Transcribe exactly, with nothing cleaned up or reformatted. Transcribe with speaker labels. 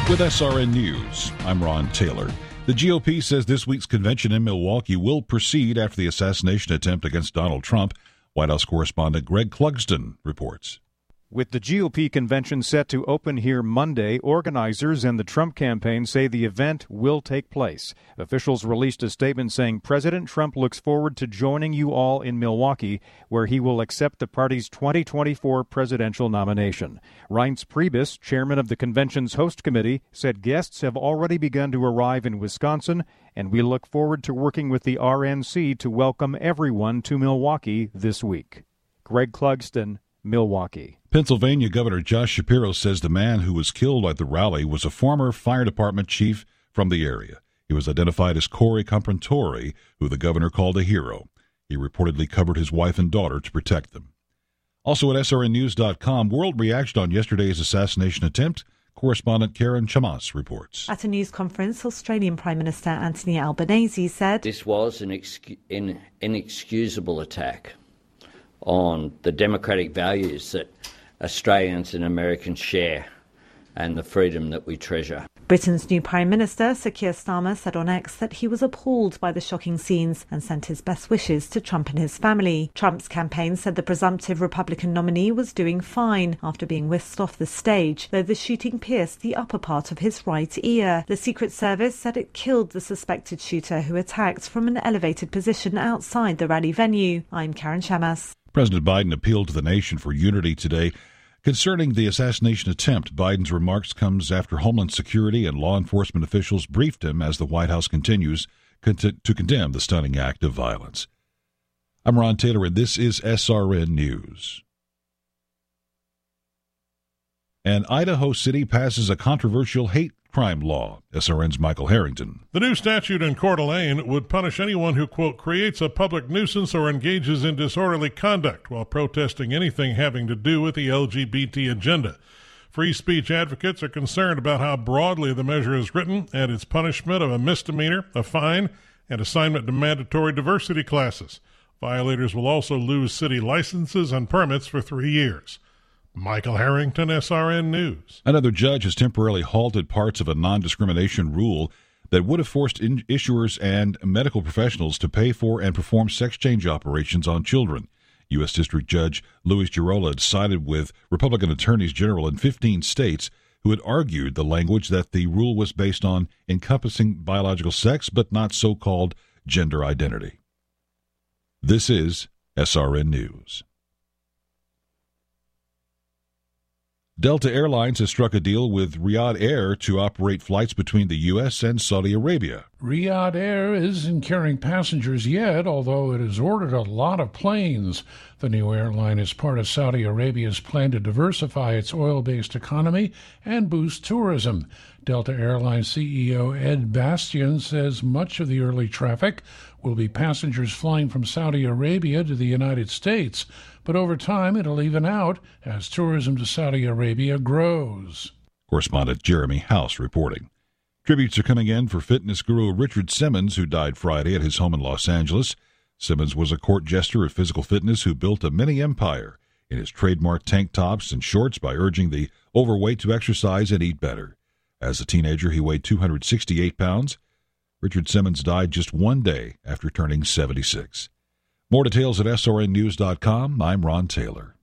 Speaker 1: With S R N News, I'm Ron Taylor. The G O P says this week's convention in Milwaukee will proceed after the assassination attempt against Donald Trump. White House correspondent Greg Clugston reports.
Speaker 2: With the G O P convention set to open here Monday, organizers and the Trump campaign say the event will take place. Officials released a statement saying President Trump looks forward to joining you all in Milwaukee, where he will accept the party's twenty twenty-four presidential nomination. Reince Priebus, chairman of the convention's host committee, said guests have already begun to arrive in Wisconsin, and we look forward to working with the R N C to welcome everyone to Milwaukee this week. Greg Clugston, Milwaukee.
Speaker 1: Pennsylvania Governor Josh Shapiro says the man who was killed at the rally was a former fire department chief from the area. He was identified as Corey Comprentori, who the governor called a hero. He reportedly covered his wife and daughter to protect them. Also at S R N news dot com, world reaction on yesterday's assassination attempt. Correspondent Karen Chamas reports.
Speaker 3: At a news conference, Australian Prime Minister Anthony Albanese said,
Speaker 4: "This was an excu- in- inexcusable attack on the democratic values that Australians and Americans share and the freedom that we treasure."
Speaker 3: Britain's new Prime Minister, Sir Keir Starmer, said on X that he was appalled by the shocking scenes and sent his best wishes to Trump and his family. Trump's campaign said the presumptive Republican nominee was doing fine after being whisked off the stage, though the shooting pierced the upper part of his right ear. The Secret Service said it killed the suspected shooter who attacked from an elevated position outside the rally venue. I'm Karen Chamas.
Speaker 1: President Biden appealed to the nation for unity today. Concerning the assassination attempt, Biden's remarks comes after Homeland Security and law enforcement officials briefed him as the White House continues to condemn the stunning act of violence. I'm Ron Taylor, and this is S R N News. And Idaho City passes a controversial hate crime law. S R N's Michael Harrington.
Speaker 5: The new statute in Coeur d'Alene would punish anyone who, quote, creates a public nuisance or engages in disorderly conduct while protesting anything having to do with the L G B T agenda. Free speech advocates are concerned about how broadly the measure is written and its punishment of a misdemeanor, a fine, and assignment to mandatory diversity classes. Violators will also lose city licenses and permits for three years. Michael Harrington, S R N News.
Speaker 1: Another judge has temporarily halted parts of a non-discrimination rule that would have forced in- issuers and medical professionals to pay for and perform sex change operations on children. U S. District Judge Louis Girola sided with Republican attorneys general in fifteen states who had argued the language that the rule was based on encompassing biological sex but not so-called gender identity. This is S R N News. Delta Airlines has struck a deal with Riyadh Air to operate flights between the U S and Saudi Arabia.
Speaker 6: Riyadh Air isn't carrying passengers yet, although it has ordered a lot of planes. The new airline is part of Saudi Arabia's plan to diversify its oil-based economy and boost tourism. Delta Airlines C E O Ed Bastian says much of the early traffic will be passengers flying from Saudi Arabia to the United States, but over time it'll even out as tourism to Saudi Arabia grows.
Speaker 1: Correspondent Jeremy House reporting. Tributes are coming in for fitness guru Richard Simmons, who died Friday at his home in Los Angeles. Simmons was a court jester of physical fitness who built a mini empire in his trademark tank tops and shorts by urging the overweight to exercise and eat better. As a teenager, he weighed two hundred sixty-eight pounds. Richard Simmons died just one day after turning seventy-six. More details at S R N news dot com. I'm Ron Taylor.